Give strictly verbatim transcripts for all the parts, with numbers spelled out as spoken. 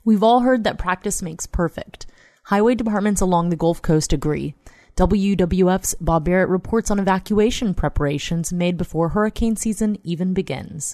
We've all heard that practice makes perfect. Highway departments along the Gulf Coast agree. W W F's Bob Barrett reports on evacuation preparations made before hurricane season even begins.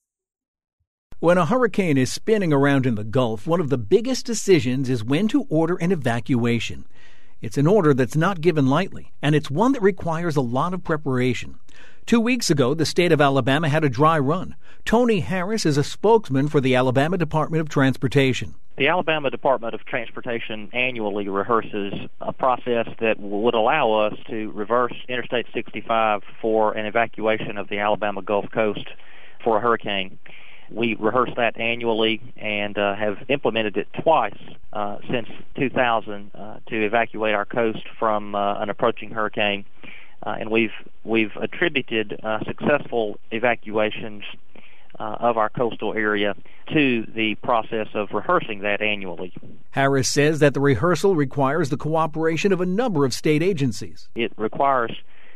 When a hurricane is spinning around in the Gulf, one of the biggest decisions is when to order an evacuation. It's an order that's not given lightly, and it's one that requires a lot of preparation. Two weeks ago, the state of Alabama had a dry run. Tony Harris is a spokesman for the Alabama Department of Transportation. The Alabama Department of Transportation annually rehearses a process that would allow us to reverse Interstate sixty-five for an evacuation of the Alabama Gulf Coast for a hurricane. We rehearse that annually and uh, have implemented it twice uh, since two thousand uh, to evacuate our coast from uh, an approaching hurricane. Uh, and we've we've attributed uh, successful evacuations uh, of our coastal area to the process of rehearsing that annually. Harris says that the rehearsal requires the cooperation of a number of state agencies. It requires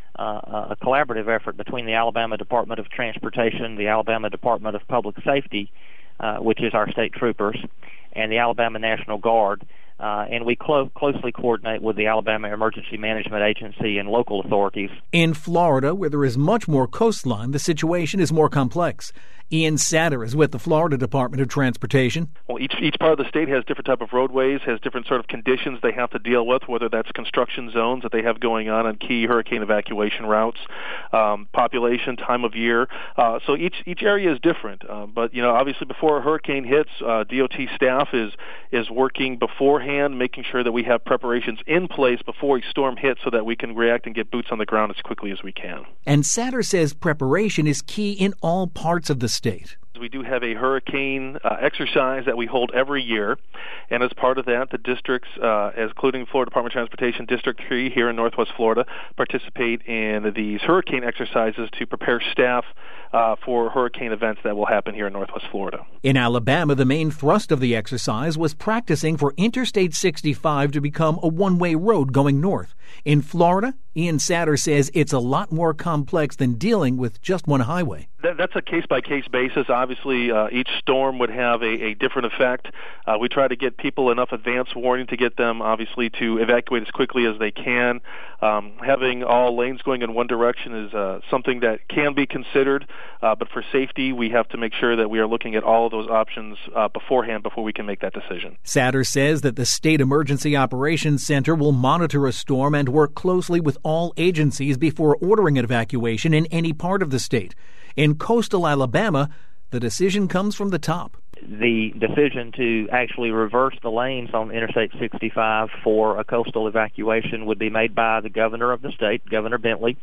uh, a collaborative effort between the Alabama Department of Transportation, the Alabama Department of Public Safety, uh, which is our state troopers, and the Alabama National Guard. Uh, and we clo- closely coordinate with the Alabama Emergency Management Agency and local authorities. In Florida, where there is much more coastline, the situation is more complex. Ian Satter is with the Florida Department of Transportation. Well, each each part of the state has different type of roadways, has different sort of conditions they have to deal with, whether that's construction zones that they have going on on key hurricane evacuation routes, um, population, time of year. Uh, so each each area is different. Uh, but you know, obviously, before a hurricane hits, uh, D O T staff is is working beforehand, making sure that we have preparations in place before a storm hits, so that we can react and get boots on the ground as quickly as we can. And Satter says preparation is key in all parts of the state. We do have a hurricane uh, exercise that we hold every year, and as part of that, the districts, uh, including Florida Department of Transportation District three here in Northwest Florida, participate in these hurricane exercises to prepare staff uh, for hurricane events that will happen here in Northwest Florida. In Alabama, the main thrust of the exercise was practicing for Interstate sixty-five to become a one-way road going north. In Florida, Ian Satter says it's a lot more complex than dealing with just one highway. That, that's a case-by-case basis. Obviously, uh, each storm would have a, a different effect. Uh, we try to get people enough advance warning to get them, obviously, to evacuate as quickly as they can. Um, having all lanes going in one direction is uh, something that can be considered, uh, but for safety, we have to make sure that we are looking at all of those options uh, beforehand before we can make that decision. Satter says that the State Emergency Operations Center will monitor a storm and work closely with all agencies before ordering an evacuation in any part of the state. In coastal Alabama, the decision comes from the top. The decision to actually reverse the lanes on Interstate sixty-five for a coastal evacuation would be made by the governor of the state, Governor Bentley,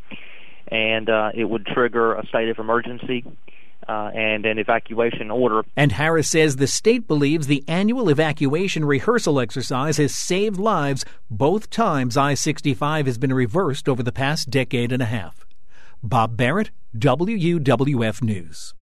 and uh, it would trigger a state of emergency uh, and an evacuation order. And Harris says the state believes the annual evacuation rehearsal exercise has saved lives both times I sixty-five has been reversed over the past decade and a half. Bob Barrett, W U W F News.